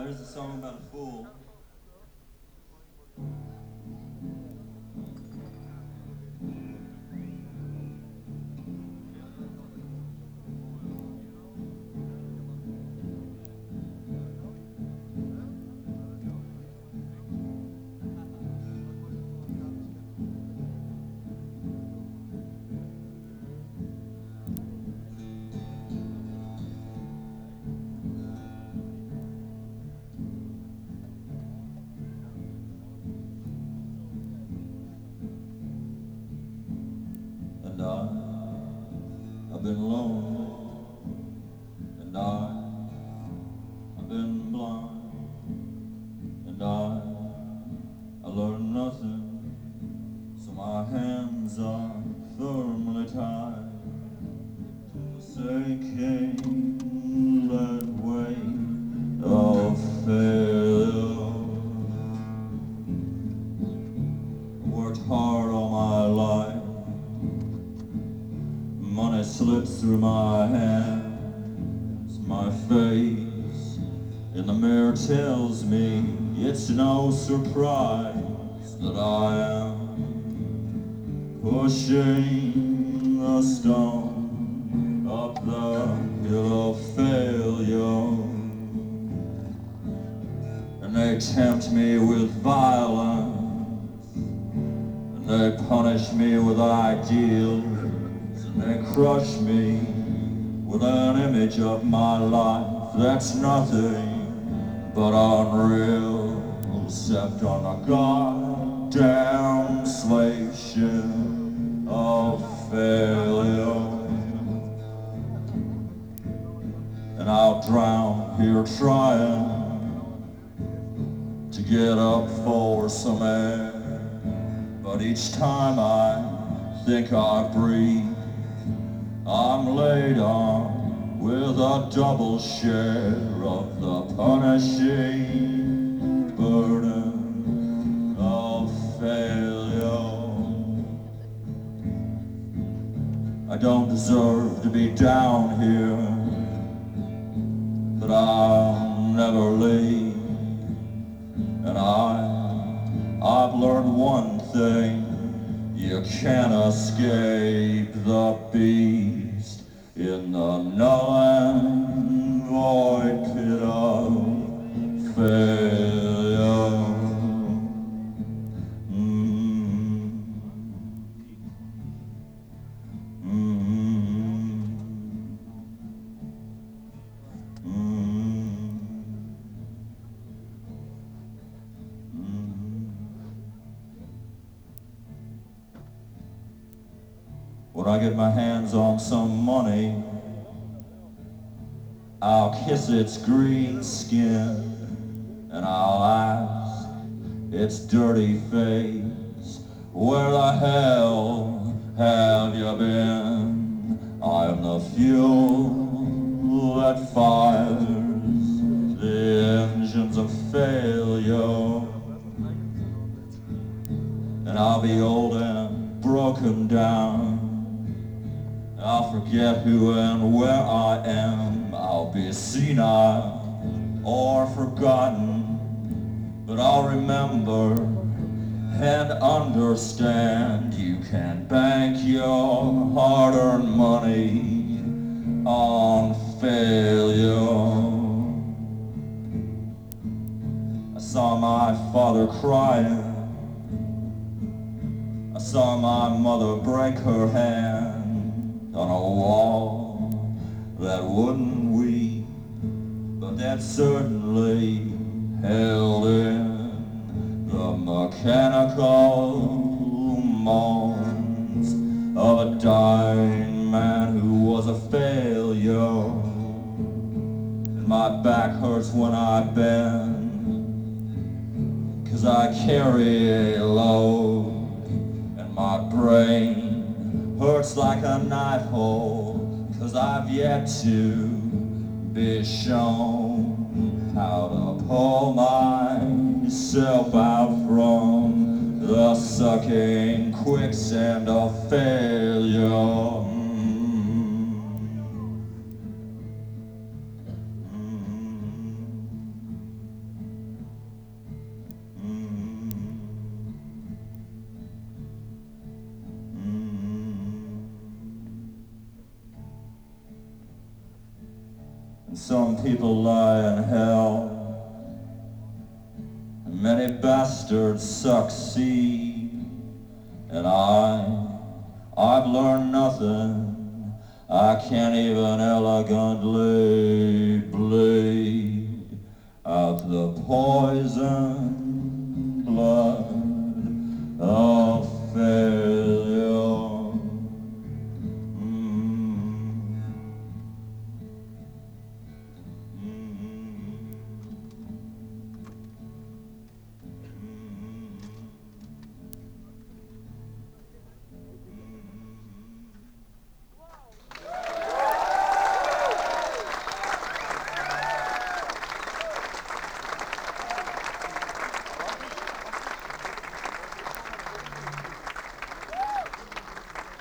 Here's a song about a fool. And I've been lonely, and I've been blind, and I learned nothing, so my hands are firmly tied to the sinking lead weight of failure. Worked hard all my life, money slips through my hands, my face in the mirror tells me it's no surprise that I am pushing the stone up the hill of failure. And they tempt me with violence, and they punish me with ideals, and they crush me with an image of my life that's nothing but unreal, except on a goddamn slave ship of failure. And I'll drown here trying to get up for some air, but each time I think I breathe, I'm laid on with a double share of the punishing burden of failure. I don't deserve to be down here, but I'll never leave. And I've learned one thing: you can't escape the beast in the null and void pit of failure. When I get my hands on some money, I'll kiss its green skin, and I'll ask its dirty face, where the hell have you been? I am the fuel that fires the engines of failure, and I'll be old and broken down. I'll forget who and where I am. I'll be senile or forgotten, but I'll remember and understand you can bank your hard-earned money on failure. I saw my father crying. I saw my mother break her hand on a wall that wouldn't weep, but that certainly held in the mechanical moans of a dying man who was a failure. And my back hurts when I bend, 'cause I carry a load, and my brain hurts like a knife hole, 'cause I've yet to be shown how to pull myself out from the sucking quicksand of failure. Some people lie in hell. Many bastards succeed. And I've learned nothing. I can't even elegantly bleed out the poison blood of